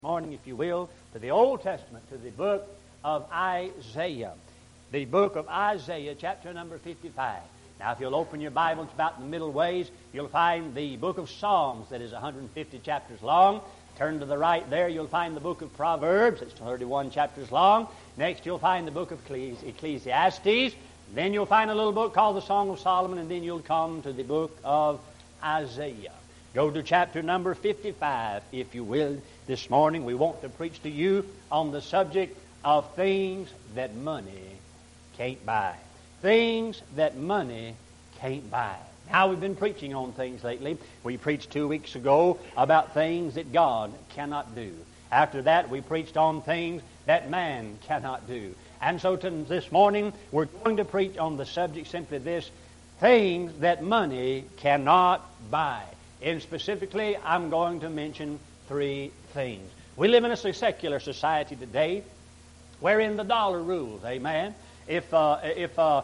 Morning, if you will, to the Old Testament, to the book of Isaiah. The book of Isaiah, chapter number 55. Now, if you'll open your Bibles about in the middle ways, you'll find the book of Psalms that is 150 chapters long. Turn to the right there, you'll find the book of Proverbs. It's 31 chapters long. Next, you'll find the book of Ecclesiastes. Then you'll find a little book called the Song of Solomon, and then you'll come to the book of Isaiah. Go to chapter number 55, if you will. This morning we want to preach to you on the subject of things that money can't buy. Things that money can't buy. Now, we've been preaching on things lately. We preached 2 weeks ago about things that God cannot do. After that, we preached on things that man cannot do. And so this morning, we're going to preach on the subject simply this: things that money cannot buy. And specifically, I'm going to mention 3 things. We live in a secular society today wherein the dollar rules, amen? If the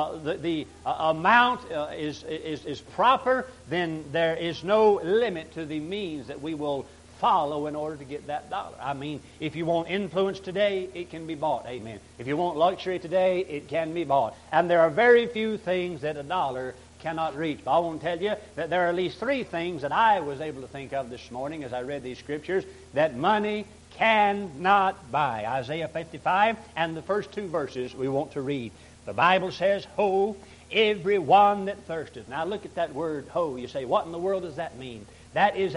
amount is proper, then there is no limit to the means that we will follow in order to get that dollar. I mean, if you want influence today, it can be bought, amen. If you want luxury today, it can be bought. And there are very few things that a dollar cannot reach. But I want to tell you that there are at least 3 things that I was able to think of this morning as I read these scriptures that money cannot buy. Isaiah 55 and the first 2 verses we want to read. The Bible says, "Ho, every one that thirsteth." Now look at that word, ho. You say, what in the world does that mean? That is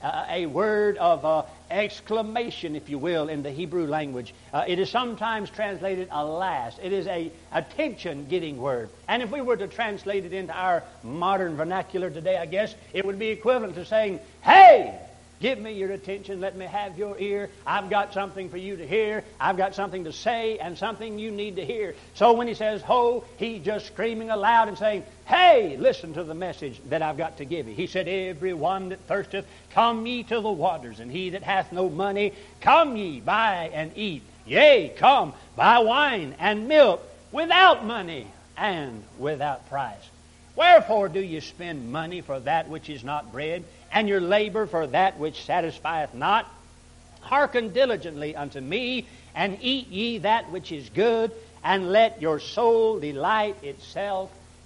a word of exclamation, if you will, in the Hebrew language. It is sometimes translated alas. It is a attention-getting word. And if we were to translate it into our modern vernacular today, I guess it would be equivalent to saying, "Hey, give me your attention. Let me have your ear. I've got something for you to hear. I've got something to say and something you need to hear." So when he says, ho, he's just screaming aloud and saying, "Hey, listen to the message that I've got to give you." He said, "Every one that thirsteth, come ye to the waters, and he that hath no money, come ye, buy and eat. Yea, come, buy wine and milk without money and without price. Wherefore do ye spend money for that which is not bread, and your labor for that which satisfieth not? Hearken diligently unto me, and eat ye that which is good, and let your soul delight itself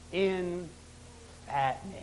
in fatness."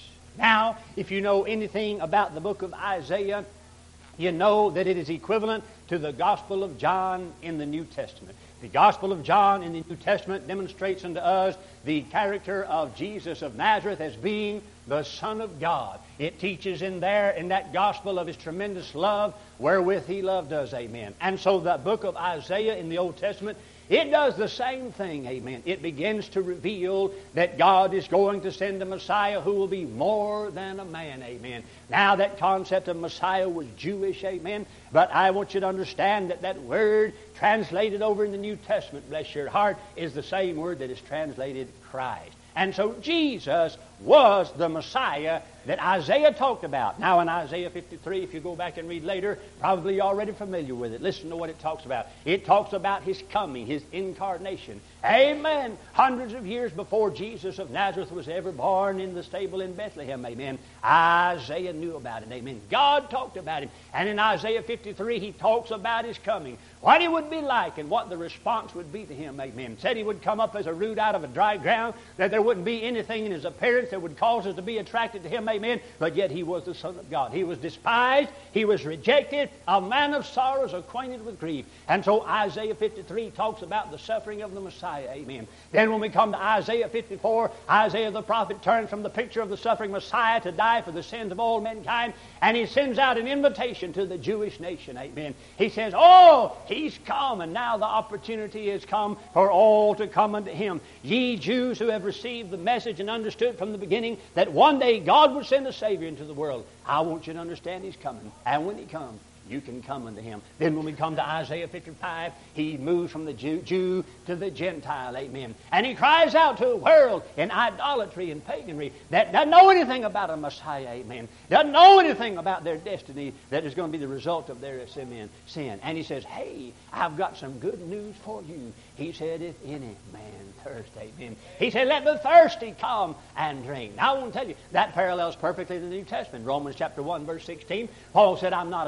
Now, if you know anything about the book of Isaiah, you know that it is equivalent to the Gospel of John in the New Testament. The Gospel of John in the New Testament demonstrates unto us the character of Jesus of Nazareth as being the Son of God. It teaches in there, in that Gospel, of His tremendous love wherewith He loved us, amen. And so the book of Isaiah in the Old Testament, it does the same thing, amen. It begins to reveal that God is going to send a Messiah who will be more than a man, amen. Now that concept of Messiah was Jewish, amen. But I want you to understand that that word translated over in the New Testament, bless your heart, is the same word that is translated Christ. And so Jesus was the Messiah that Isaiah talked about. Now in Isaiah 53, if you go back and read later, probably you're already familiar with it. Listen to what it talks about. It talks about His coming, His incarnation. Amen. Hundreds of years before Jesus of Nazareth was ever born in the stable in Bethlehem, amen, Isaiah knew about it, amen. God talked about Him. And in Isaiah 53, He talks about His coming, what He would be like and what the response would be to Him, amen. Said He would come up as a root out of a dry ground, that there wouldn't be anything in His appearance that would cause us to be attracted to Him, amen. But yet He was the Son of God. He was despised. He was rejected. A man of sorrows, acquainted with grief. And so Isaiah 53 talks about the suffering of the Messiah, amen. Then when we come to Isaiah 54, Isaiah the prophet turns from the picture of the suffering Messiah to die for the sins of all mankind, and he sends out an invitation to the Jewish nation, amen. He says, oh, He's come, and now the opportunity has come for all to come unto Him. Ye Jews who have received the message and understood from the beginning that one day God would send a Savior into the world, I want you to understand He's coming. And when He comes, you can come unto Him. Then when we come to Isaiah 55, He moves from the Jew to the Gentile, amen. And He cries out to a world in idolatry and paganry that doesn't know anything about a Messiah, amen. Doesn't know anything about their destiny that is going to be the result of their sin. And He says, hey, I've got some good news for you. He said, if any man thirst, amen. He said, let the thirsty come and drink. Now I want to tell you, that parallels perfectly to the New Testament. Romans chapter 1, verse 16, Paul said, I'm not ashamed of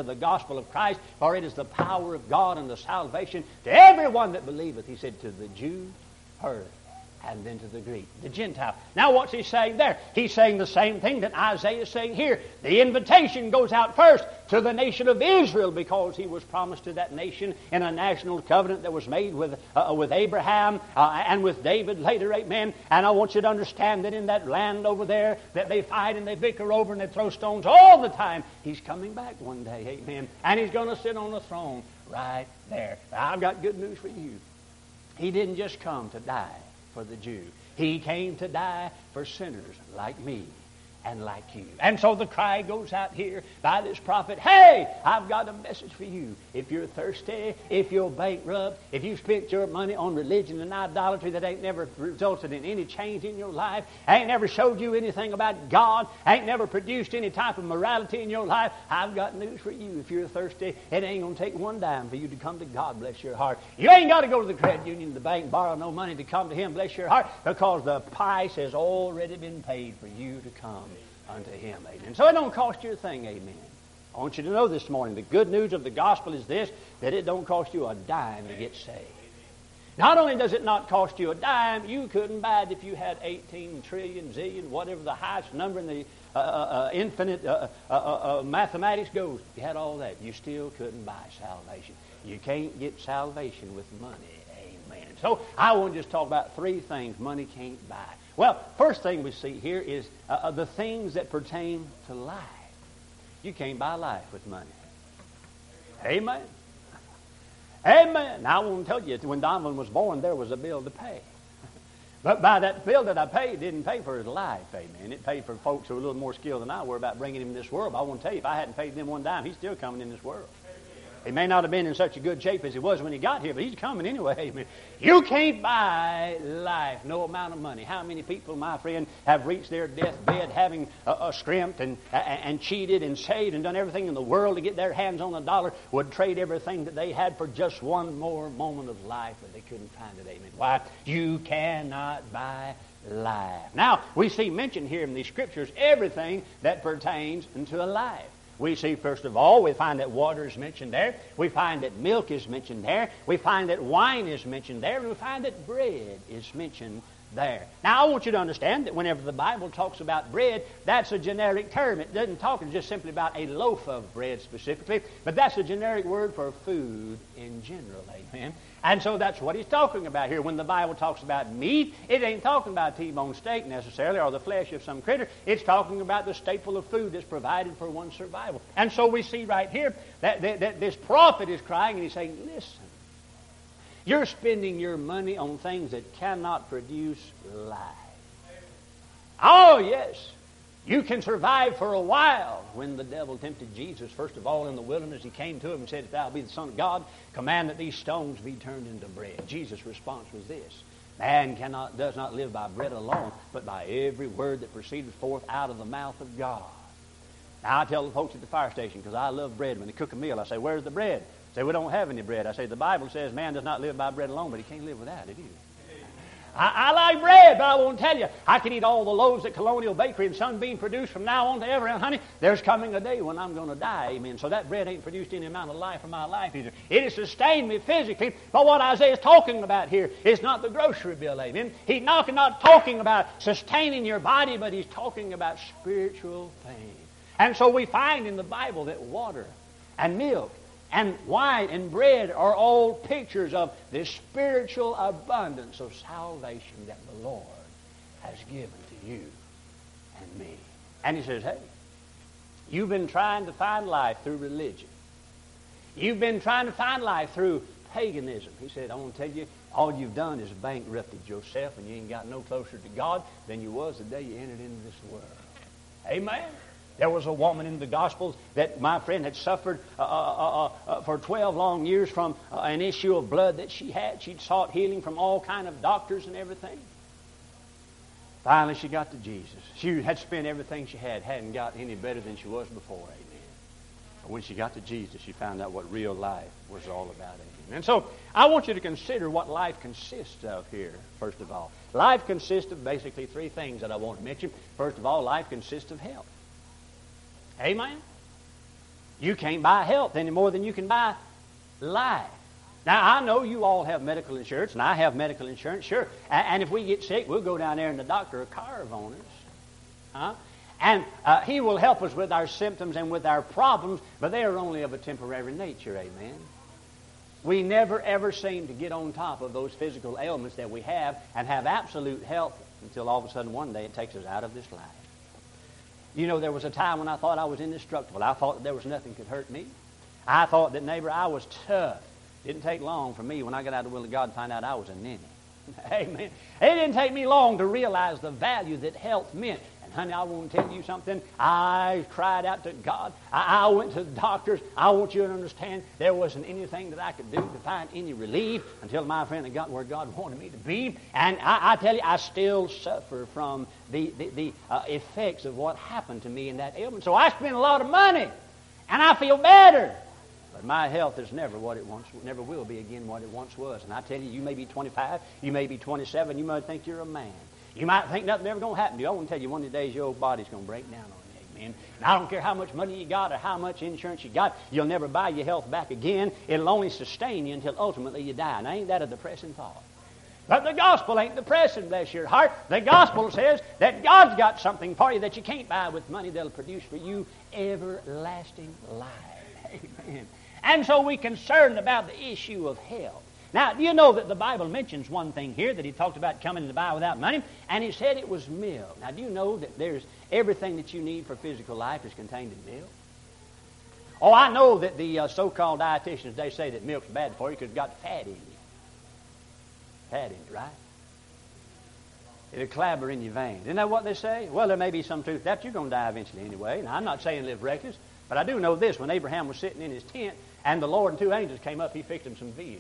of the gospel of Christ, for it is the power of God unto salvation to everyone that believeth. He said, to the Jew first, and then to the Greek, the Gentile. Now what's he saying there? He's saying the same thing that Isaiah is saying here. The invitation goes out first to the nation of Israel, because he was promised to that nation in a national covenant that was made with Abraham and with David later, amen. And I want you to understand that in that land over there that they fight and they bicker over and they throw stones all the time, he's coming back one day, amen. And he's going to sit on the throne right there. I've got good news for you. He didn't just come to die for the Jew. He came to die for sinners like me and like you. And so the cry goes out here by this prophet, hey, I've got a message for you. If you're thirsty, if you're bankrupt, if you spent your money on religion and idolatry that ain't never resulted in any change in your life, ain't never showed you anything about God, ain't never produced any type of morality in your life, I've got news for you. If you're thirsty, it ain't going to take one dime for you to come to God, bless your heart. You ain't got to go to the credit union, the bank, borrow no money to come to Him, bless your heart, because the price has already been paid for you to come unto Him, amen. So it don't cost you a thing, amen. I want you to know this morning, the good news of the gospel is this, that it don't cost you a dime to get saved. Not only does it not cost you a dime, you couldn't buy it if you had 18 trillion, zillion, whatever the highest number in the infinite mathematics goes. If you had all that, you still couldn't buy salvation. You can't get salvation with money, amen. So I want to just talk about three things money can't buy. Well, first thing we see here is the things that pertain to life. You can't buy life with money. Amen. Amen. Now I want to tell you, when Donovan was born, there was a bill to pay. But by that bill that I paid, it didn't pay for his life, amen. It paid for folks who were a little more skilled than I were about bringing him in this world. But I want to tell you, if I hadn't paid them one dime, he's still coming in this world. He may not have been in such a good shape as he was when he got here, but he's coming anyway. Amen. You can't buy life, no amount of money. How many people, my friend, have reached their deathbed having scrimped and cheated and saved and done everything in the world to get their hands on a dollar, would trade everything that they had for just one more moment of life, but they couldn't find it. Amen. Why? You cannot buy life. Now, we see mentioned here in these scriptures everything that pertains into a life. We see, first of all, we find that water is mentioned there. We find that milk is mentioned there. We find that wine is mentioned there. And we find that bread is mentioned there. Now, I want you to understand that whenever the Bible talks about bread, that's a generic term. It doesn't talk just simply about a loaf of bread specifically, but that's a generic word for food in general. Amen. And so that's what he's talking about here. When the Bible talks about meat, it ain't talking about T-bone steak necessarily or the flesh of some critter. It's talking about the staple of food that's provided for one's survival. And so we see right here that this prophet is crying and he's saying, listen, you're spending your money on things that cannot produce life. Oh, yes. You can survive for a while. When the devil tempted Jesus, first of all in the wilderness, he came to him and said, if thou be the Son of God, command that these stones be turned into bread. Jesus' response was this: man does not live by bread alone, but by every word that proceedeth forth out of the mouth of God. Now I tell the folks at the fire station, because I love bread, when they cook a meal, I say, where's the bread? They say, we don't have any bread. I say, the Bible says man does not live by bread alone, but he can't live without it either. I like bread, but I won't tell you. I can eat all the loaves at Colonial Bakery and Sunbeam produce from now on to ever. And honey, there's coming a day when I'm going to die, amen. So that bread ain't produced any amount of life for my life either. It has sustained me physically. But what Isaiah is talking about here is not the grocery bill, amen. He's not talking about sustaining your body, but he's talking about spiritual things. And so we find in the Bible that water and milk and wine and bread are all pictures of the spiritual abundance of salvation that the Lord has given to you and me. And he says, hey, you've been trying to find life through religion. You've been trying to find life through paganism. He said, I want to tell you, all you've done is bankrupted yourself, and you ain't got no closer to God than you was the day you entered into this world. Amen. There was a woman in the Gospels that my friend had suffered for 12 long years from an issue of blood that she had. She'd sought healing from all kind of doctors and everything. Finally, she got to Jesus. She had spent everything she had, hadn't got any better than she was before, amen. But when she got to Jesus, she found out what real life was all about, amen. And so I want you to consider what life consists of here, first of all. Life consists of basically three things that I want to mention. First of all, life consists of health. Amen? You can't buy health any more than you can buy life. Now, I know you all have medical insurance, and I have medical insurance, sure. And if we get sick, we'll go down there and the doctor will carve on us. And he will help us with our symptoms and with our problems, but they are only of a temporary nature, amen. We never, ever seem to get on top of those physical ailments that we have and have absolute health until all of a sudden one day it takes us out of this life. You know, there was a time when I thought I was indestructible. I thought that there was nothing could hurt me. I thought that, neighbor, I was tough. Didn't take long for me when I got out of the will of God to find out I was a ninny. Amen. It didn't take me long to realize the value that health meant. And honey, I want to tell you something. I cried out to God. I went to the doctors. I want you to understand there wasn't anything that I could do to find any relief until my friend had got where God wanted me to be. And I tell you, I still suffer from the effects of what happened to me in that ailment. So I spent a lot of money, and I feel better. But my health is never will be again what it once was. And I tell you, you may be 25, you may be 27, you might think you're a man. You might think nothing's ever going to happen to you. I want to tell you, one of the days your old body's going to break down on you, amen. And I don't care how much money you got or how much insurance you got, you'll never buy your health back again. It'll only sustain you until ultimately you die. Now, ain't that a depressing thought? But the gospel ain't depressing, bless your heart. The gospel says that God's got something for you that you can't buy with money that'll produce for you everlasting life. Amen. And so we're concerned about the issue of health. Now, do you know that the Bible mentions one thing here that he talked about coming to buy without money, and he said it was milk. Now, do you know that there's everything that you need for physical life is contained in milk? Oh, I know that the so-called dietitians, they say that milk's bad for you because it's got fat in it. Fat in it, right? It'll clabber in your veins. Isn't that what they say? Well, there may be some truth to that. You're going to die eventually anyway. Now, I'm not saying live reckless, but I do know this. When Abraham was sitting in his tent and the Lord and two angels came up, he fixed him some veal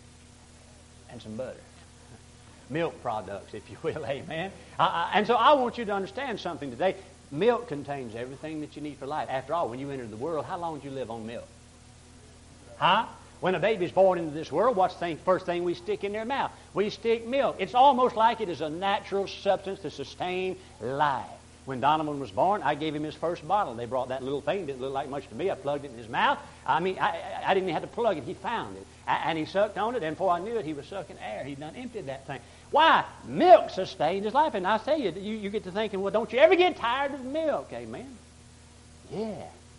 and some butter. Milk products, if you will, amen. And so I want you to understand something today. Milk contains everything that you need for life. After all, when you enter the world, how long do you live on milk? Huh? When a baby's born into this world, what's the first thing we stick in their mouth? We stick milk. It's almost like it is a natural substance to sustain life. When Donovan was born, I gave him his first bottle. They brought that little thing. It didn't look like much to me. I plugged it in his mouth. I mean, I didn't even have to plug it. He found it. And he sucked on it, and before I knew it, he was sucking air. He'd done emptied that thing. Why? Milk sustained his life. And I tell you, you get to thinking, well, don't you ever get tired of milk? Amen? Yeah.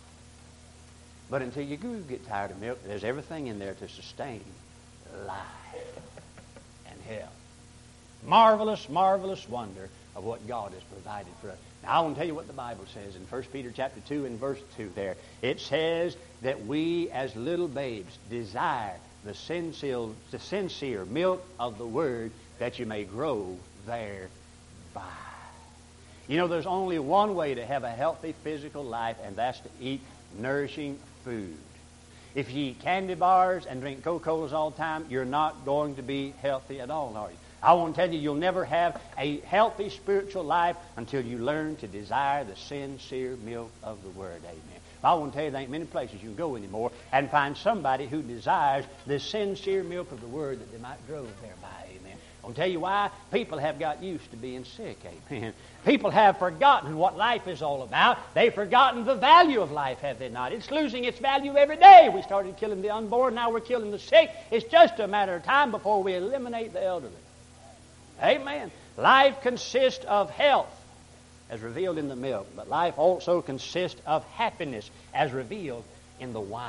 But until you do get tired of milk, there's everything in there to sustain life and health. Marvelous, marvelous wonder of what God has provided for us. Now, I want to tell you what the Bible says in 1 Peter chapter 2 and verse 2 there. It says that we as little babes desire the sincere milk of the Word that you may grow thereby. You know, there's only one way to have a healthy physical life, and that's to eat nourishing food. If you eat candy bars and drink Coca-Colas all the time, you're not going to be healthy at all, are you? I want to tell you, you'll never have a healthy spiritual life until you learn to desire the sincere milk of the Word. Amen. I want to tell you, there ain't many places you can go anymore and find somebody who desires the sincere milk of the Word that they might grow thereby. Amen. I'll tell you why. People have got used to being sick. Amen. People have forgotten what life is all about. They've forgotten the value of life, have they not? It's losing its value every day. We started killing the unborn, now we're killing the sick. It's just a matter of time before we eliminate the elderly. Amen. Life consists of health, as revealed in the milk, but life also consists of happiness, as revealed in the wine.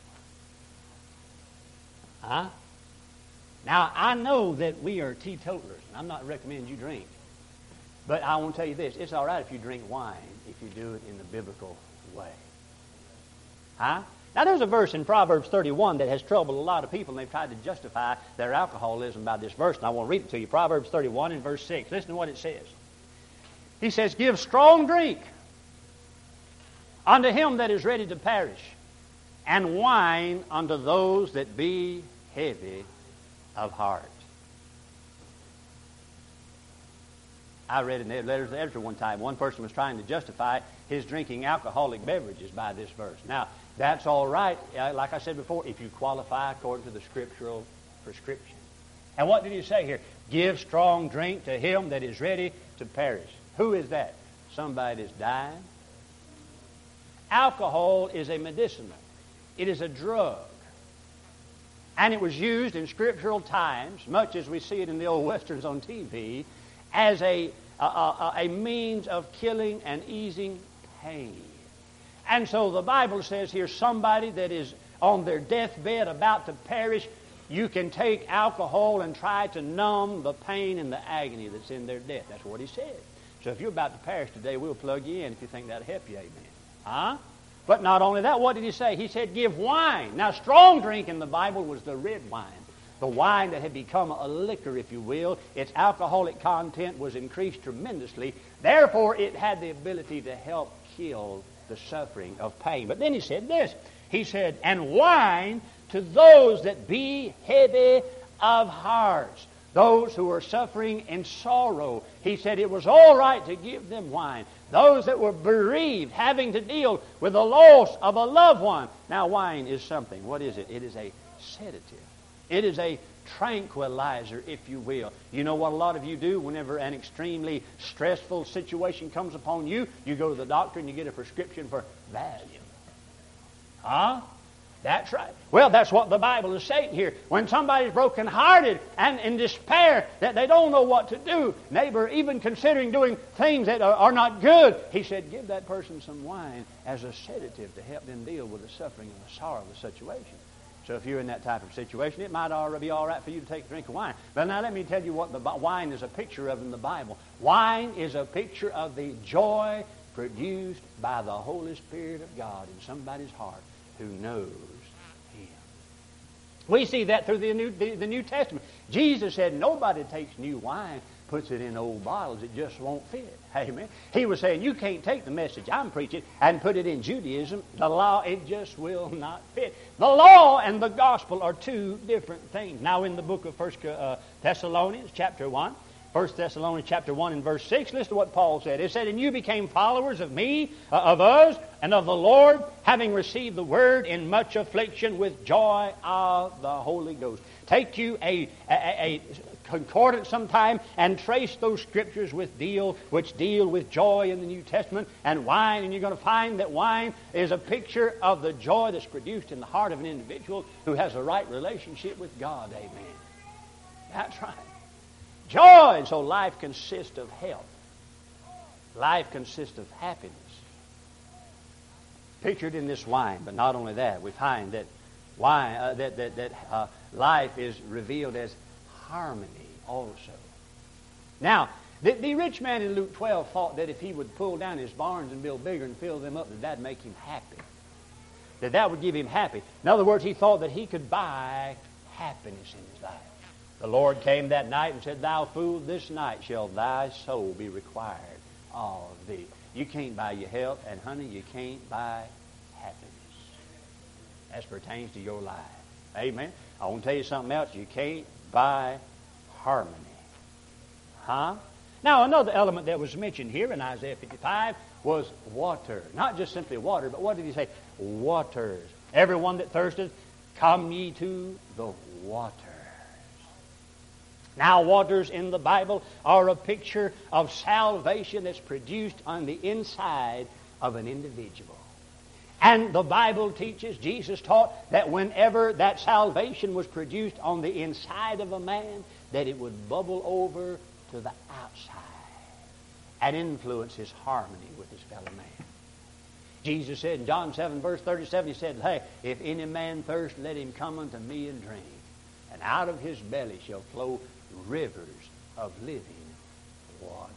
Huh? Now, I know that we are teetotalers, and I'm not recommending you drink. But I want to tell you this. It's all right if you drink wine, if you do it in the biblical way. Huh? Now, there's a verse in Proverbs 31 that has troubled a lot of people, and they've tried to justify their alcoholism by this verse. And I want to read it to you. Proverbs 31 and verse 6. Listen to what it says. He says, "Give strong drink unto him that is ready to perish, and wine unto those that be heavy of heart." I read in the letters of the editor one time, one person was trying to justify his drinking alcoholic beverages by this verse. Now, that's all right, like I said before, if you qualify according to the scriptural prescription. And what did he say here? Give strong drink to him that is ready to perish. Who is that? Somebody that's dying. alcohol is a medicinal. It is a drug. And it was used in scriptural times, much as we see it in the old westerns on TV, as a means of killing and easing pain. And so the Bible says here, somebody that is on their deathbed about to perish, you can take alcohol and try to numb the pain and the agony that's in their death. That's what he said. So if you're about to perish today, we'll plug you in if you think that'll help you, amen. Huh? But not only that, what did he say? He said, give wine. Now, strong drink in the Bible was the red wine. The wine that had become a liquor, if you will. Its alcoholic content was increased tremendously. Therefore, it had the ability to help kill the suffering of pain. But then he said this. He said, and wine to those that be heavy of hearts, those who are suffering in sorrow. He said it was all right to give them wine. Those that were bereaved, having to deal with the loss of a loved one. Now, wine is something. What is it? It is a sedative. It is a tranquilizer, if you will. You know what a lot of you do whenever an extremely stressful situation comes upon you? You go to the doctor and you get a prescription for Valium. Huh? That's right. Well, that's what the Bible is saying here. When somebody's brokenhearted and in despair that they don't know what to do, neighbor, even considering doing things that are not good, he said, give that person some wine as a sedative to help them deal with the suffering and the sorrow of the situation. So if you're in that type of situation, it might be all right for you to take a drink of wine. But now let me tell you what the wine is a picture of in the Bible. Wine is a picture of the joy produced by the Holy Spirit of God in somebody's heart who knows Him. We see that through the New Testament. Jesus said nobody takes new wine, puts it in old bottles. It just won't fit. Amen. He was saying you can't take the message I'm preaching and put it in Judaism. The law, it just will not fit. The law and the gospel are two different things. Now in the book of 1 Thessalonians chapter 1, 1 Thessalonians chapter 1 and verse 6, listen to what Paul said. It said, and you became followers of me, of us, and of the Lord, having received the word in much affliction with joy of the Holy Ghost. Take you a concordance sometime and trace those scriptures which deal with joy in the New Testament and wine, and you're going to find that wine is a picture of the joy that's produced in the heart of an individual who has a right relationship with God. Amen. That's right. Joy. And so life consists of health. Life consists of happiness. Pictured in this wine. But not only that, we find that wine, life is revealed as harmony also. Now, the rich man in Luke 12 thought that if he would pull down his barns and build bigger and fill them up, that'd make him happy. That would give him happy. In other words, he thought that he could buy happiness in his life. The Lord came that night and said, thou fool, this night shall thy soul be required of thee. You can't buy your health, and honey, you can't buy happiness. That pertains to your life. Amen. I want to tell you something else. You can't buy harmony. Huh? Now, another element that was mentioned here in Isaiah 55 was water. Not just simply water, but what did he say? Waters. Everyone that thirsteth, come ye to the waters. Now, waters in the Bible are a picture of salvation that's produced on the inside of an individual. And the Bible teaches, Jesus taught, that whenever that salvation was produced on the inside of a man, that it would bubble over to the outside and influence his harmony with his fellow man. Jesus said in John 7, verse 37, he said, hey, if any man thirst, let him come unto me and drink. And out of his belly shall flow rivers of living water.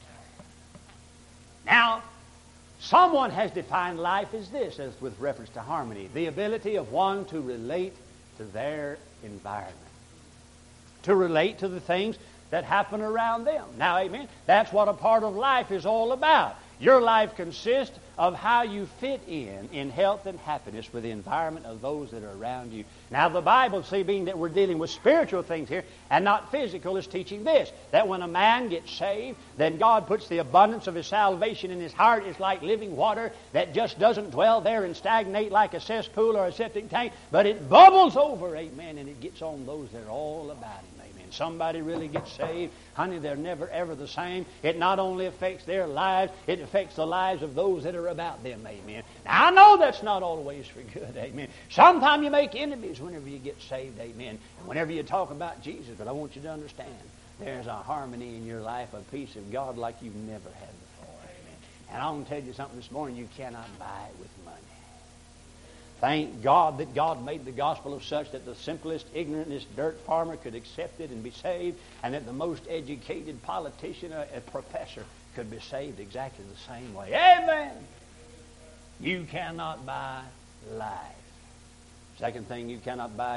Now, someone has defined life as this, as with reference to harmony, the ability of one to relate to their environment, to relate to the things that happen around them. Now, amen, that's what a part of life is all about. Your life consists of how you fit in health and happiness with the environment of those that are around you. Now, the Bible, see, being that we're dealing with spiritual things here and not physical, is teaching this, that when a man gets saved, then God puts the abundance of his salvation in his heart. It's like living water that just doesn't dwell there and stagnate like a cesspool or a septic tank, but it bubbles over, amen, and it gets on those that are all about him, amen. and somebody really gets saved, honey, they're never ever the same. It not only affects their lives, it affects the lives of those that are about them, amen. Now, I know that's not always for good, amen. Sometimes you make enemies whenever you get saved, amen, and whenever you talk about Jesus, but I want you to understand, there's a harmony in your life, a peace of God like you've never had before, amen. And I want to tell you something this morning, you cannot buy it with money. Thank God that God made the gospel of such that the simplest, ignorantest dirt farmer could accept it and be saved, and that the most educated politician, a professor, could be saved exactly the same way. Amen! You cannot buy life. Second thing you cannot buy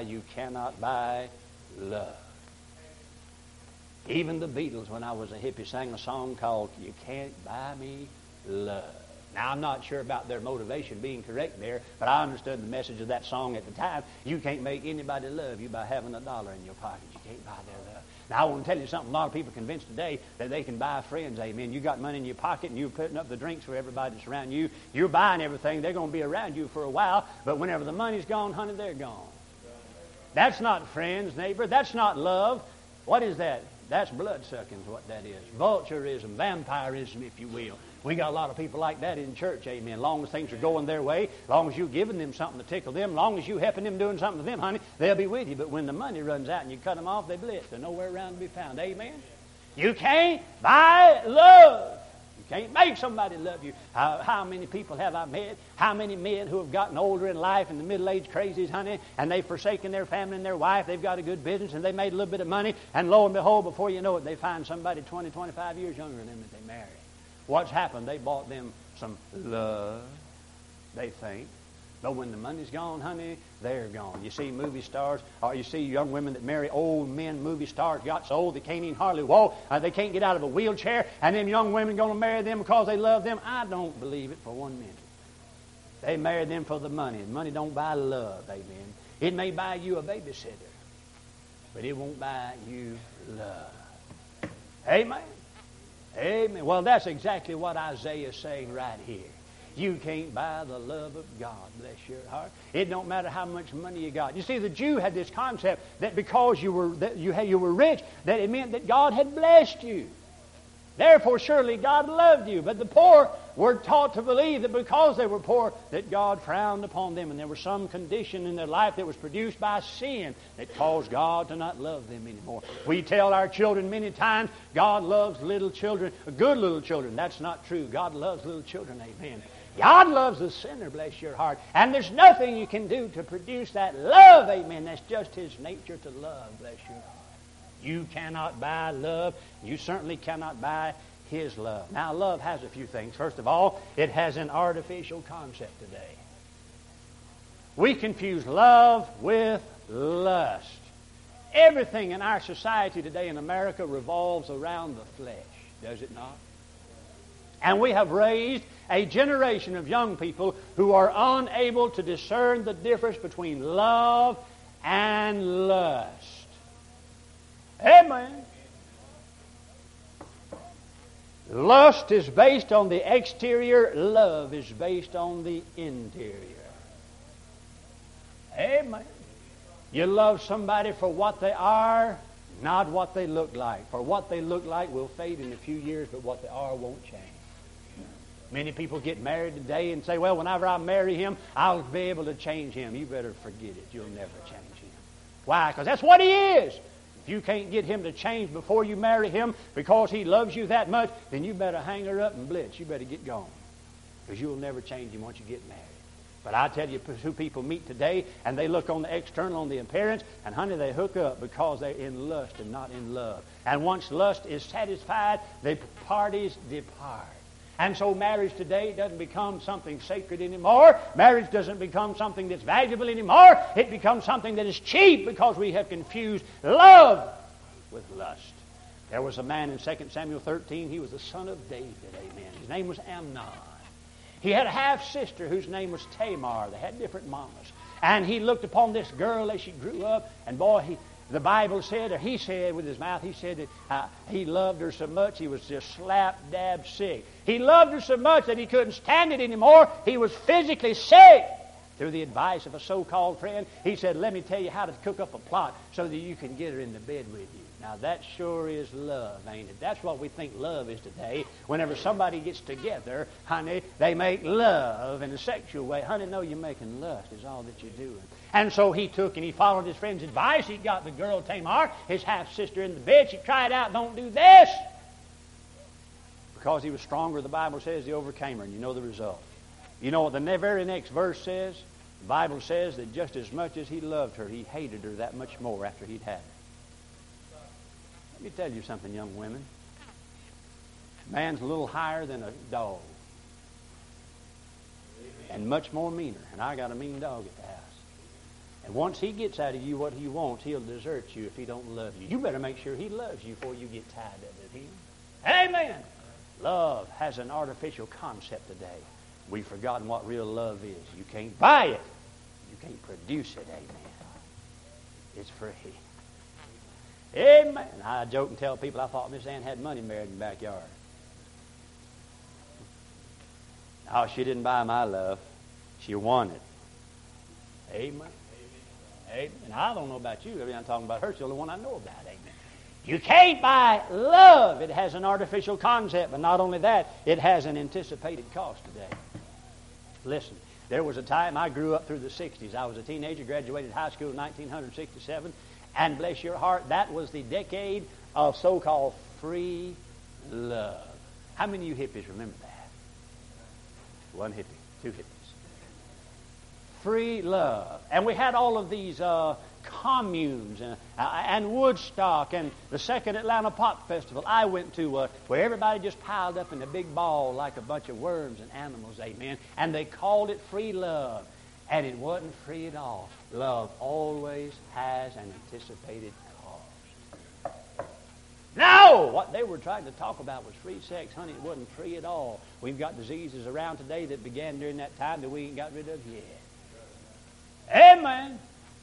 love. Even the Beatles, when I was a hippie, sang a song called You Can't Buy Me Love. Now, I'm not sure about their motivation being correct there, but I understood the message of that song at the time. You can't make anybody love you by having $1 in your pocket. You can't buy their love. Now, I want to tell you something. A lot of people are convinced today that they can buy friends, amen. You got money in your pocket and you're putting up the drinks for everybody that's around you. You're buying everything. They're going to be around you for a while, but whenever the money's gone, honey, they're gone. That's not friends, neighbor. That's not love. What is that? That's blood-sucking is what that is. Vulturism, vampirism, if you will. We got a lot of people like that in church, amen. Long as things are going their way, long as you're giving them something to tickle them, long as you helping them doing something to them, honey, they'll be with you. But when the money runs out and you cut them off, they blitz. They're nowhere around to be found, amen. You can't buy love. You can't make somebody love you. How many people have I met? How many men who have gotten older in life and the middle-aged crazies, honey, and they've forsaken their family and their wife, they've got a good business, and they made a little bit of money, and lo and behold, before you know it, they find somebody 20, 25 years younger than them that they marry. What's happened? They bought them some love, they think. But when the money's gone, honey, they're gone. You see movie stars, or you see young women that marry old men movie stars, got so old they can't even hardly walk. They can't get out of a wheelchair, and them young women going to marry them because they love them. I don't believe it for 1 minute. They marry them for the money. And money don't buy love, amen. It may buy you a babysitter, but it won't buy you love. Amen. Amen. Well, that's exactly what Isaiah is saying right here. You can't buy the love of God, bless your heart. It don't matter how much money you got. You see, the Jew had this concept that because you were rich, that it meant that God had blessed you. Therefore, surely God loved you. But the poor were taught to believe that because they were poor, that God frowned upon them. And there was some condition in their life that was produced by sin that caused God to not love them anymore. We tell our children many times, God loves little children, good little children. That's not true. God loves little children, amen. God loves the sinner, bless your heart. And there's nothing you can do to produce that love, amen. That's just His nature to love, bless your heart. You cannot buy love. You certainly cannot buy His love. Now, love has a few things. First of all, it has an artificial concept today. We confuse love with lust. Everything in our society today in America revolves around the flesh, does it not? And we have raised a generation of young people who are unable to discern the difference between love and lust. Amen. Lust is based on the exterior. Love is based on the interior. Amen. You love somebody for what they are, not what they look like. For what they look like will fade in a few years, but what they are won't change. Many people get married today and say, well, whenever I marry him, I'll be able to change him. You better forget it. You'll never change him. Why? Because that's what he is. If you can't get him to change before you marry him because he loves you that much, then you better hang her up and blitz. You better get gone. Because you'll never change him once you get married. But I tell you who people meet today, and they look on the external, on the appearance, and honey, they hook up because they're in lust and not in love. And once lust is satisfied, the parties depart. And so marriage today doesn't become something sacred anymore. Marriage doesn't become something that's valuable anymore. It becomes something that is cheap because we have confused love with lust. There was a man in 2 Samuel 13. He was the son of David, amen. His name was Amnon. He had a half-sister whose name was Tamar. They had different mamas. And he looked upon this girl as she grew up, and boy, the Bible said, or he said with his mouth, he said that he loved her so much he was just slap-dab sick. He loved her so much that he couldn't stand it anymore. He was physically sick. through the advice of a so-called friend. He said, let me tell you how to cook up a plot so that you can get her in the bed with you. Now, that sure is love, ain't it? That's what we think love is today. Whenever somebody gets together, honey, they make love in a sexual way. Honey, no, you're making lust is all that you're doing. And so he took and he followed his friend's advice. He got the girl Tamar, his half-sister, in the bed. She cried out, don't do this. Because he was stronger, the Bible says, he overcame her, and you know the result. You know what the very next verse says? The Bible says that just as much as he loved her, he hated her that much more after he'd had her. Let me tell you something, young women. Man's a little higher than a dog. And much more meaner. And I got a mean dog at the house. And once he gets out of you what he wants, he'll desert you if he don't love you. You better make sure he loves you before you get tired of him. Amen. Love has an artificial concept today. We've forgotten what real love is. You can't buy it. You can't produce it. Amen. It's free. Amen. I joke and tell people I thought Miss Ann had money married in the backyard. Oh, she didn't buy my love. She won it. Amen. Amen. And I don't know about you. I mean, I'm talking about her. She's the only one I know about. Amen. You can't buy love. It has an artificial concept. But not only that, it has an anticipated cost today. Listen, there was a time I grew up through the 60s. I was a teenager, graduated high school in 1967. And bless your heart, that was the decade of so-called free love. How many of you hippies remember that? One hippie, two hippies. Free love. And we had all of these communes and Woodstock and the Second Atlanta Pop Festival I went to where everybody just piled up in a big ball like a bunch of worms and animals, amen. And they called it free love. And it wasn't free at all. Love always has an anticipated cost. No! What they were trying to talk about was free sex. Honey, it wasn't free at all. We've got diseases around today that began during that time that we ain't got rid of yet. Amen.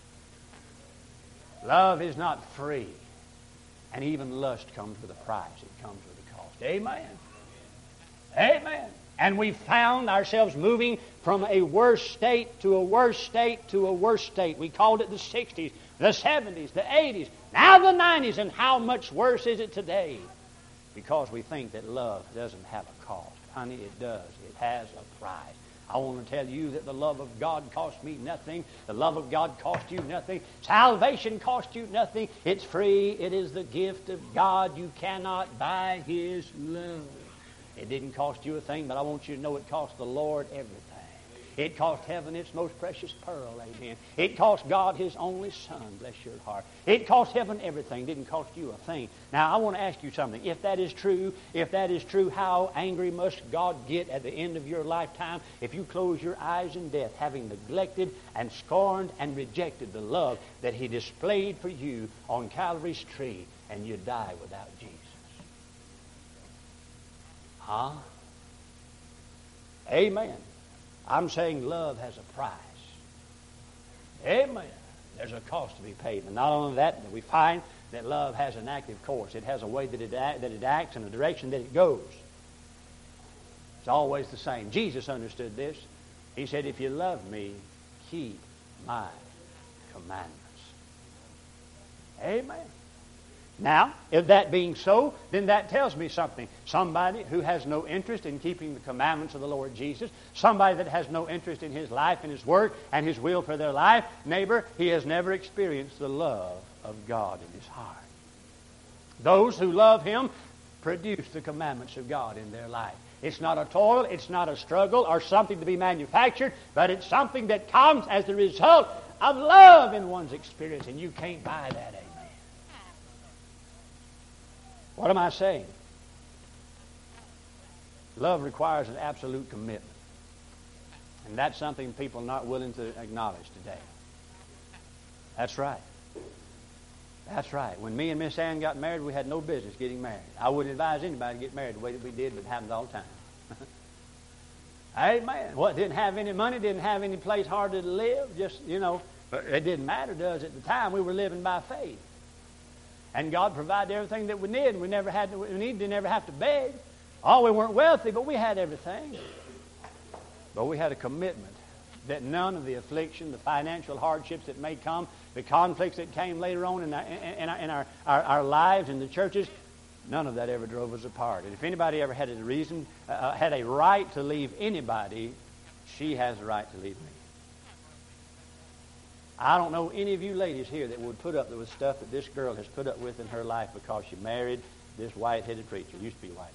Love is not free. And even lust comes with a price. It comes with a cost. Amen. Amen. And we found ourselves moving from a worse state to a worse state to a worse state. We called it the 60s, the 70s, the 80s, now the 90s. And how much worse is it today? Because we think that love doesn't have a cost. Honey, it does. It has a price. I want to tell you that the love of God cost me nothing. The love of God cost you nothing. Salvation cost you nothing. It's free. It is the gift of God. You cannot buy His love. It didn't cost you a thing, but I want you to know it cost the Lord everything. It cost heaven its most precious pearl, amen. It cost God His only Son, bless your heart. It cost heaven everything. It didn't cost you a thing. Now, I want to ask you something. If that is true, how angry must God get at the end of your lifetime if you close your eyes in death, having neglected and scorned and rejected the love that He displayed for you on Calvary's tree, and you die without Jesus? Huh? Amen. I'm saying love has a price. Amen. There's a cost to be paid. And not only that, but we find that love has an active course. It has a way that it acts and a direction that it goes. It's always the same. Jesus understood this. He said, if you love me, keep my commandments. Amen. Now, if that being so, then that tells me something. Somebody who has no interest in keeping the commandments of the Lord Jesus, somebody that has no interest in His life and His Word and His will for their life, neighbor, he has never experienced the love of God in his heart. Those who love Him produce the commandments of God in their life. It's not a toil, it's not a struggle or something to be manufactured, but it's something that comes as the result of love in one's experience, and you can't buy that, amen. What am I saying? Love requires an absolute commitment. And that's something people are not willing to acknowledge today. That's right. That's right. When me and Miss Ann got married, we had no business getting married. I wouldn't advise anybody to get married the way that we did, but it happens all the time. Amen. What, didn't have any money, didn't have any place hard to live, just, but it didn't matter to us at the time. We were living by faith. And God provided everything that we needed. We never have to beg. Oh, we weren't wealthy, but we had everything. But we had a commitment that none of the affliction, the financial hardships that may come, the conflicts that came later on in our lives in the churches, none of that ever drove us apart. And if anybody ever had a reason, had a right to leave anybody, she has a right to leave me. I don't know any of you ladies here that would put up with stuff that this girl has put up with in her life because she married this white-headed preacher. Used to be white-headed.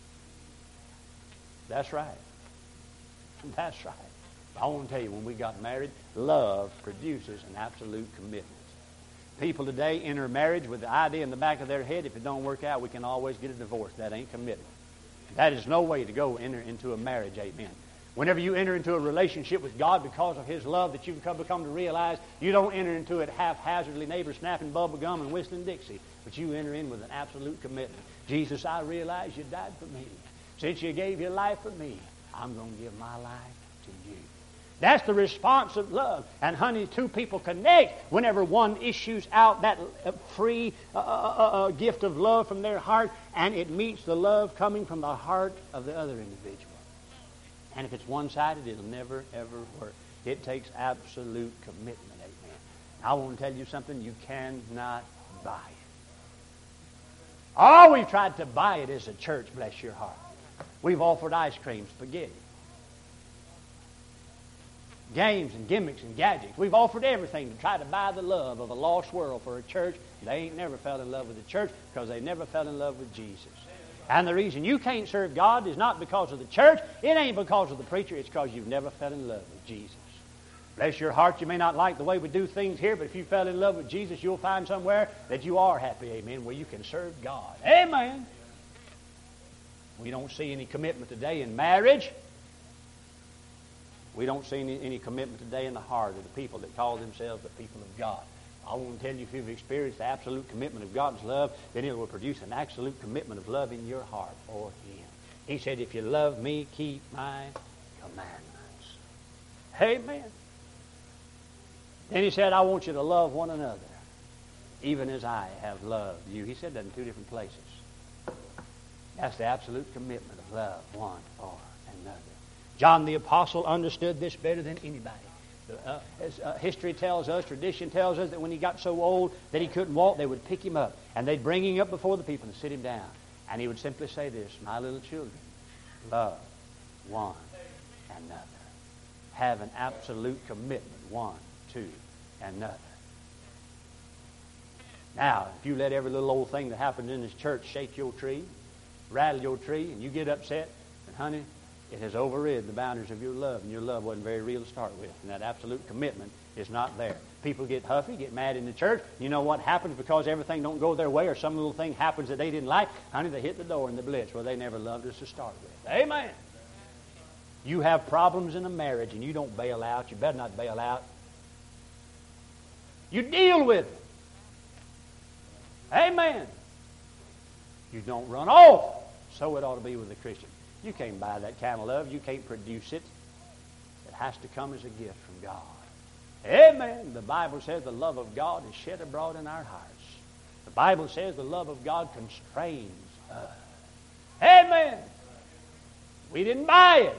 That's right. That's right. I want to tell you, when we got married, love produces an absolute commitment. People today enter marriage with the idea in the back of their head, if it don't work out, we can always get a divorce. That ain't commitment. That is no way to go enter into a marriage, amen. Whenever you enter into a relationship with God because of His love that you've become to realize, you don't enter into it haphazardly, neighbor snapping bubble gum and whistling Dixie, but you enter in with an absolute commitment. Jesus, I realize you died for me. Since you gave your life for me, I'm going to give my life to you. That's the response of love. And honey, two people connect whenever one issues out that free gift of love from their heart, and it meets the love coming from the heart of the other individual. And if it's one-sided, it'll never, ever work. It takes absolute commitment, amen. I want to tell you something, you cannot buy it. Oh, we've tried to buy it as a church, bless your heart. We've offered ice cream, spaghetti, games and gimmicks and gadgets. We've offered everything to try to buy the love of a lost world for a church. They ain't never fell in love with the church because they never fell in love with Jesus. And the reason you can't serve God is not because of the church. It ain't because of the preacher. It's because you've never fell in love with Jesus. Bless your heart, you may not like the way we do things here, but if you fell in love with Jesus, you'll find somewhere that you are happy, amen, where you can serve God. Amen. We don't see any commitment today in marriage. We don't see any commitment today in the heart of the people that call themselves the people of God. I want to tell you, if you've experienced the absolute commitment of God's love, then it will produce an absolute commitment of love in your heart for Him. He said, if you love me, keep my commandments. Amen. Then He said, I want you to love one another, even as I have loved you. He said that in two different places. That's the absolute commitment of love one for another. John the Apostle understood this better than anybody. History tells us, tradition tells us that when he got so old that he couldn't walk, they would pick him up and they'd bring him up before the people and sit him down. And he would simply say this, my little children, love one another. Have an absolute commitment one to another. Now, if you let every little old thing that happens in this church shake your tree, rattle your tree, and you get upset, then honey, it has overrid the boundaries of your love, and your love wasn't very real to start with, and that absolute commitment is not there. People get huffy, get mad in the church. You know what happens because everything don't go their way or some little thing happens that they didn't like? Honey, they hit the door in the blitz where they never loved us to start with. Amen. You have problems in a marriage and you don't bail out. You better not bail out. You deal with it. Amen. You don't run off. So it ought to be with a Christian. You can't buy that kind of love. You can't produce it. It has to come as a gift from God. Amen. The Bible says the love of God is shed abroad in our hearts. The Bible says the love of God constrains us. Amen. We didn't buy it.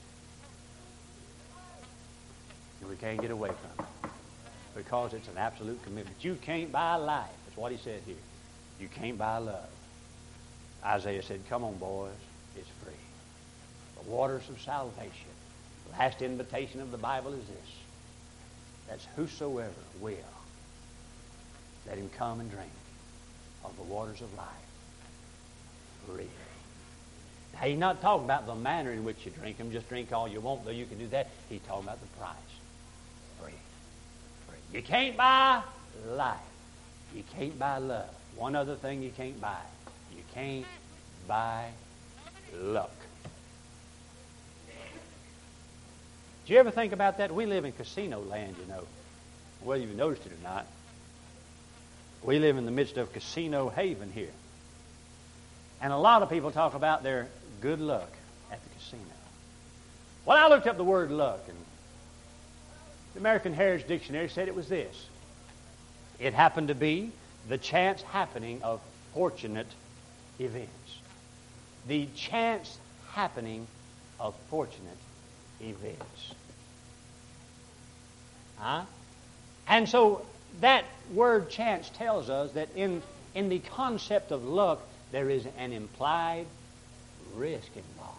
And we can't get away from it. Because it's an absolute commitment. You can't buy life. That's what he said here. You can't buy love. Isaiah said, come on, boys. It's free. The waters of salvation. The last invitation of the Bible is this. That's whosoever will, let him come and drink of the waters of life. Free. Now, he's not talking about the manner in which you drink them. Just drink all you want, though you can do that. He's talking about the price. Free. Free. You can't buy life. You can't buy love. One other thing you can't buy. You can't buy luck. Do you ever think about that? We live in casino land, you know. Whether you've noticed it or not. We live in the midst of casino haven here. And a lot of people talk about their good luck at the casino. Well, I looked up the word luck, and the American Heritage Dictionary said it was this. It happened to be the chance happening of fortunate events. The chance happening of fortunate events. Huh? And so that word chance tells us that in the concept of luck, there is an implied risk involved.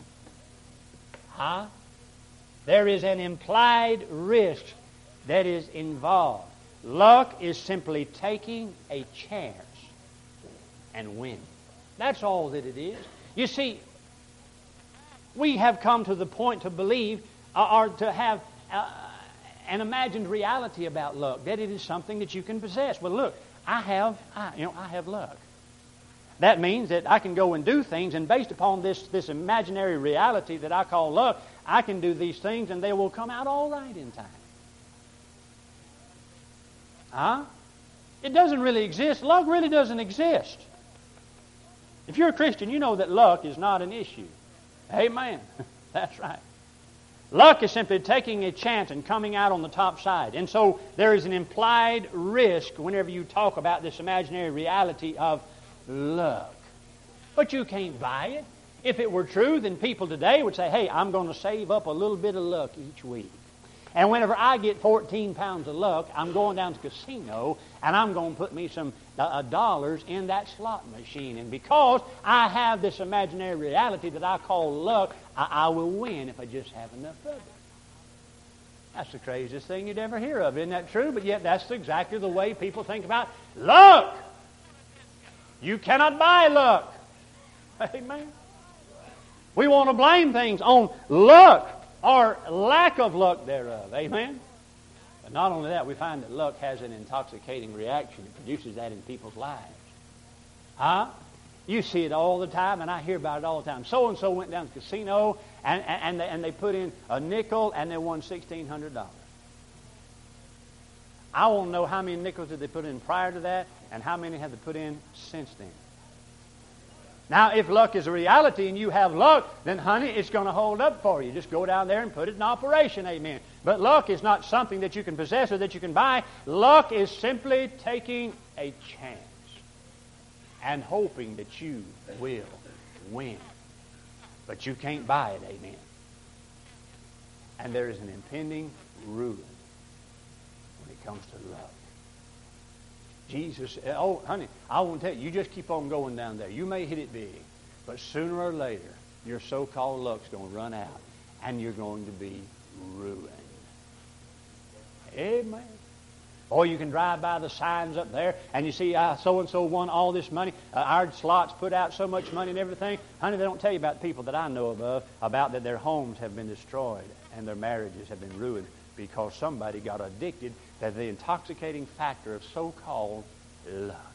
Huh? There is an implied risk that is involved. Luck is simply taking a chance and winning. That's all that it is. You see, we have come to the point to believe or to have an imagined reality about luck, that it is something that you can possess. Well, look, I have luck. That means that I can go and do things, and based upon this imaginary reality that I call luck, I can do these things and they will come out all right in time. Huh? It doesn't really exist. Luck really doesn't exist. If you're a Christian, you know that luck is not an issue. Amen. That's right. Luck is simply taking a chance and coming out on the top side. And so there is an implied risk whenever you talk about this imaginary reality of luck. But you can't buy it. If it were true, then people today would say, hey, I'm going to save up a little bit of luck each week. And whenever I get 14 pounds of luck, I'm going down to the casino and I'm going to put me some dollars in that slot machine. And because I have this imaginary reality that I call luck, I will win if I just have enough of it. That's the craziest thing you'd ever hear of. Isn't that true? But yet that's exactly the way people think about luck. You cannot buy luck. Amen. We want to blame things on luck or lack of luck thereof. Amen? But not only that, we find that luck has an intoxicating reaction. It produces that in people's lives. Huh? You see it all the time, and I hear about it all the time. So-and-so went down to the casino, and they put in a nickel, and they won $1,600. I want to know how many nickels did they put in prior to that, and how many have they put in since then. Now, if luck is a reality and you have luck, then, honey, it's going to hold up for you. Just go down there and put it in operation, amen. But luck is not something that you can possess or that you can buy. Luck is simply taking a chance and hoping that you will win. But you can't buy it, amen. And there is an impending ruin when it comes to luck. Jesus, oh, honey, I want to tell you, you just keep on going down there. You may hit it big, but sooner or later, your so-called luck's going to run out, and you're going to be ruined. Amen. Or you can drive by the signs up there, and you see so-and-so won all this money. Our slots put out so much money and everything. Honey, they don't tell you about the people that I know of, about that their homes have been destroyed and their marriages have been ruined because somebody got addicted to the intoxicating factor of so-called luck.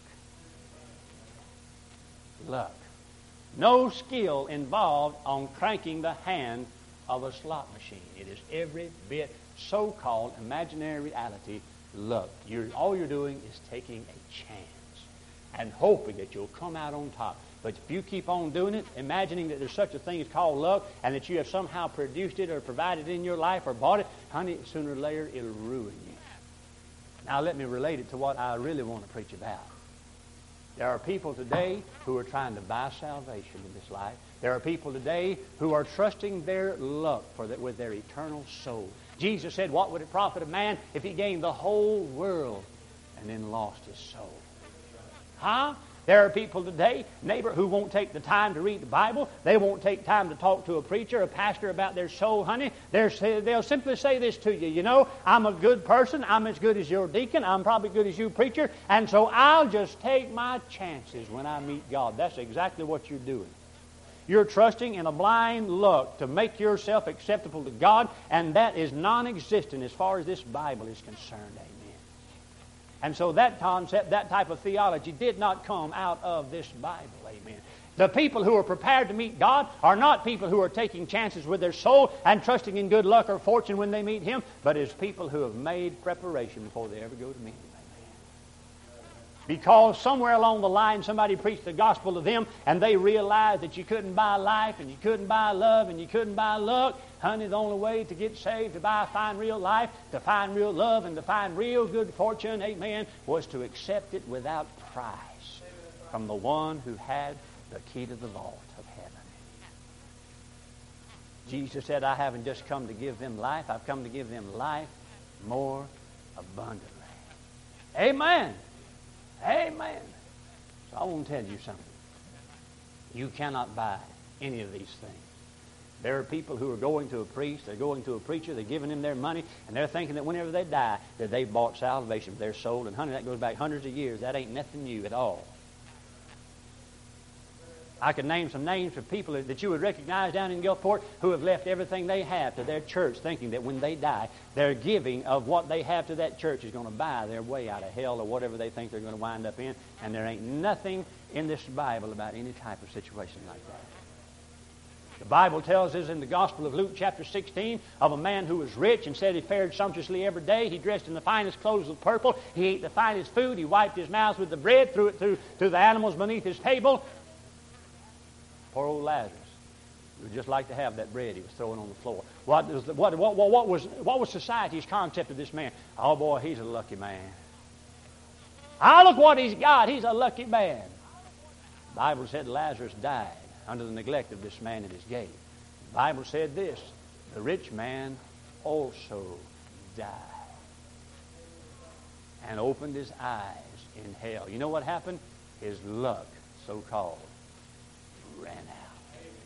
Luck. No skill involved on cranking the hand of a slot machine. It is every bit so-called imaginary reality, luck. All you're doing is taking a chance and hoping that you'll come out on top. But if you keep on doing it, imagining that there's such a thing as called luck and that you have somehow produced it or provided it in your life or bought it, honey, sooner or later it'll ruin you. Now let me relate it to what I really want to preach about. There are people today who are trying to buy salvation in this life. There are people today who are trusting their luck with their eternal soul. Jesus said, what would it profit a man if he gained the whole world and then lost his soul? Huh? There are people today, neighbor, who won't take the time to read the Bible. They won't take time to talk to a preacher, a pastor about their soul, honey. They'll simply say this to you. You know, I'm a good person. I'm as good as your deacon. I'm probably good as you preacher. And so I'll just take my chances when I meet God. That's exactly what you're doing. You're trusting in a blind luck to make yourself acceptable to God, and that is non-existent as far as this Bible is concerned. Amen. And so that concept, that type of theology did not come out of this Bible. Amen. The people who are prepared to meet God are not people who are taking chances with their soul and trusting in good luck or fortune when they meet Him, but is people who have made preparation before they ever go to meet Him. Because somewhere along the line somebody preached the gospel to them and they realized that you couldn't buy life and you couldn't buy love and you couldn't buy luck. Honey, the only way to get saved, to find real life, to find real love, and to find real good fortune, amen, was to accept it without price from the one who had the key to the vault of heaven. Jesus said, I haven't just come to give them life, I've come to give them life more abundantly. Amen. Amen. So I want to tell you something. You cannot buy any of these things. There are people who are going to a priest, they're going to a preacher, they're giving him their money, and they're thinking that whenever they die, that they've bought salvation for their soul. And honey, that goes back hundreds of years. That ain't nothing new at all. I could name some names of people that you would recognize down in Gulfport who have left everything they have to their church, thinking that when they die, their giving of what they have to that church is going to buy their way out of hell or whatever they think they're going to wind up in. And there ain't nothing in this Bible about any type of situation like that. The Bible tells us in the Gospel of Luke chapter 16 of a man who was rich and said he fared sumptuously every day. He dressed in the finest clothes of purple. He ate the finest food. He wiped his mouth with the bread, threw it to the animals beneath his table. Poor old Lazarus. He would just like to have that bread he was throwing on the floor. What was society's concept of this man? Oh boy, he's a lucky man. Ah, look what he's got. He's a lucky man. The Bible said Lazarus died under the neglect of this man at his gate. The Bible said this, the rich man also died and opened his eyes in hell. You know what happened? His luck, so-called, ran out.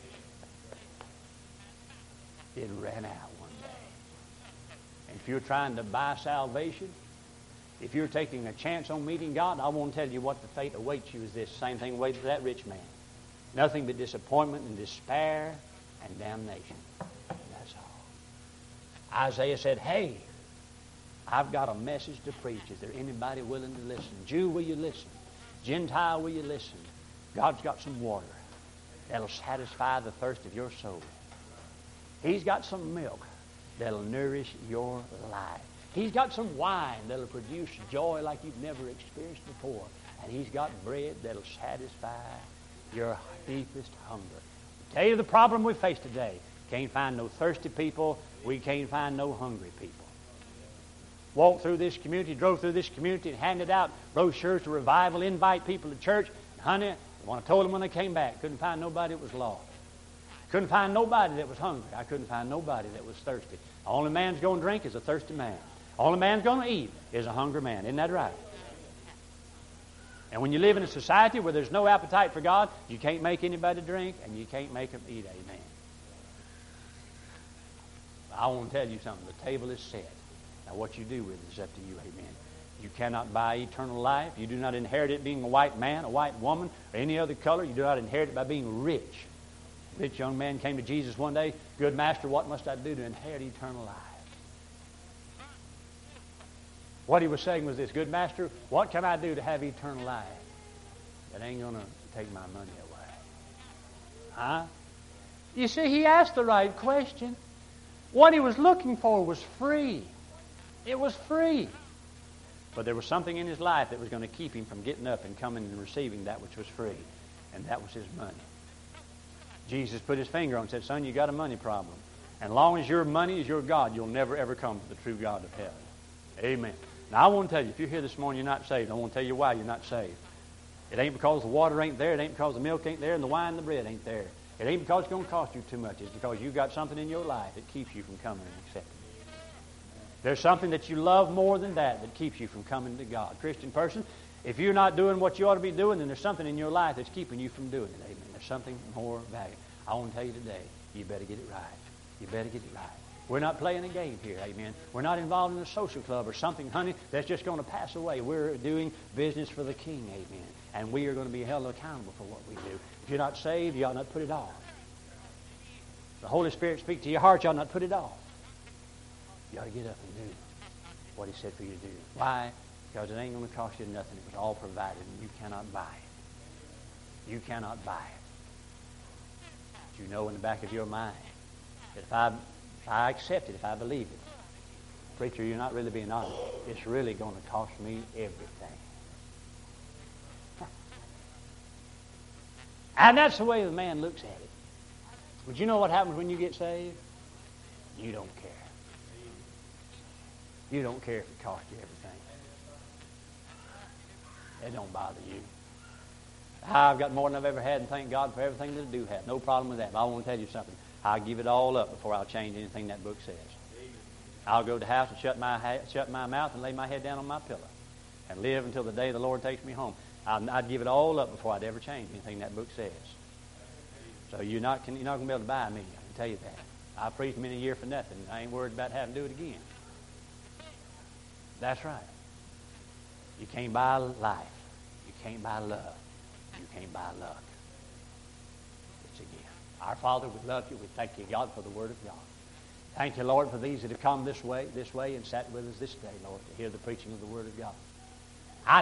It ran out one day. And if you're trying to buy salvation, if you're taking a chance on meeting God, I won't tell you what the fate awaits you is this. Same thing awaits that rich man. Nothing but disappointment and despair and damnation. That's all. Isaiah said, hey, I've got a message to preach. Is there anybody willing to listen? Jew, will you listen? Gentile, will you listen? God's got some water that'll satisfy the thirst of your soul. He's got some milk that'll nourish your life. He's got some wine that'll produce joy like you've never experienced before. And He's got bread that'll satisfy your deepest hunger. I'll tell you the problem we face today. Can't find no thirsty people. We can't find no hungry people. Walked through this community, drove through this community, and handed out brochures to revival, invite people to church. And honey, when I told them when they came back, couldn't find nobody that was lost. Couldn't find nobody that was hungry. I couldn't find nobody that was thirsty. The only man's going to drink is a thirsty man. The only man's going to eat is a hungry man. Isn't that right? And when you live in a society where there's no appetite for God, you can't make anybody drink and you can't make them eat. Amen. I want to tell you something. The table is set. Now what you do with it is up to you. Amen. You cannot buy eternal life. You do not inherit it being a white man, a white woman, or any other color. You do not inherit it by being rich. A rich young man came to Jesus one day. Good master, what must I do to inherit eternal life? What he was saying was this, good master, what can I do to have eternal life that ain't going to take my money away? Huh? You see, he asked the right question. What he was looking for was free. It was free. But there was something in his life that was going to keep him from getting up and coming and receiving that which was free. And that was his money. Jesus put his finger on it and said, son, you got a money problem. And as long as your money is your God, you'll never ever come to the true God of heaven. Amen. Now, I want to tell you, if you're here this morning, you're not saved. I want to tell you why you're not saved. It ain't because the water ain't there. It ain't because the milk ain't there and the wine and the bread ain't there. It ain't because it's going to cost you too much. It's because you've got something in your life that keeps you from coming and accepting it. There's something that you love more than that keeps you from coming to God. Christian person, if you're not doing what you ought to be doing, then there's something in your life that's keeping you from doing it. Amen. There's something more valuable. I want to tell you today, you better get it right. You better get it right. We're not playing a game here, amen. We're not involved in a social club or something, honey, that's just going to pass away. We're doing business for the King, amen. And we are going to be held accountable for what we do. If you're not saved, you ought not put it off. The Holy Spirit speaks to your heart, you ought not put it off. You ought to get up and do what He said for you to do. Why? Because it ain't going to cost you nothing. It was all provided, and you cannot buy it. You cannot buy it. But you know in the back of your mind that if I accept it, if I believe it, preacher, you're not really being honest. It's really going to cost me everything. And that's the way the man looks at it. But you know what happens when you get saved? You don't care. You don't care if it costs you everything. It don't bother you. I've got more than I've ever had, and thank God for everything that I do have. No problem with that. But I want to tell you something. I'll give it all up before I'll change anything that book says. I'll go to the house and shut my mouth and lay my head down on my pillow and live until the day the Lord takes me home. I'd give it all up before I'd ever change anything that book says. So you're not going to be able to buy me. I can tell you that. I preached many a year for nothing. I ain't worried about having to do it again. That's right. You can't buy life. You can't buy love. You can't buy luck. It's a gift. Our Father, we love you. We thank you, God, for the Word of God. Thank you, Lord, for these that have come this way, and sat with us this day, Lord, to hear the preaching of the Word of God.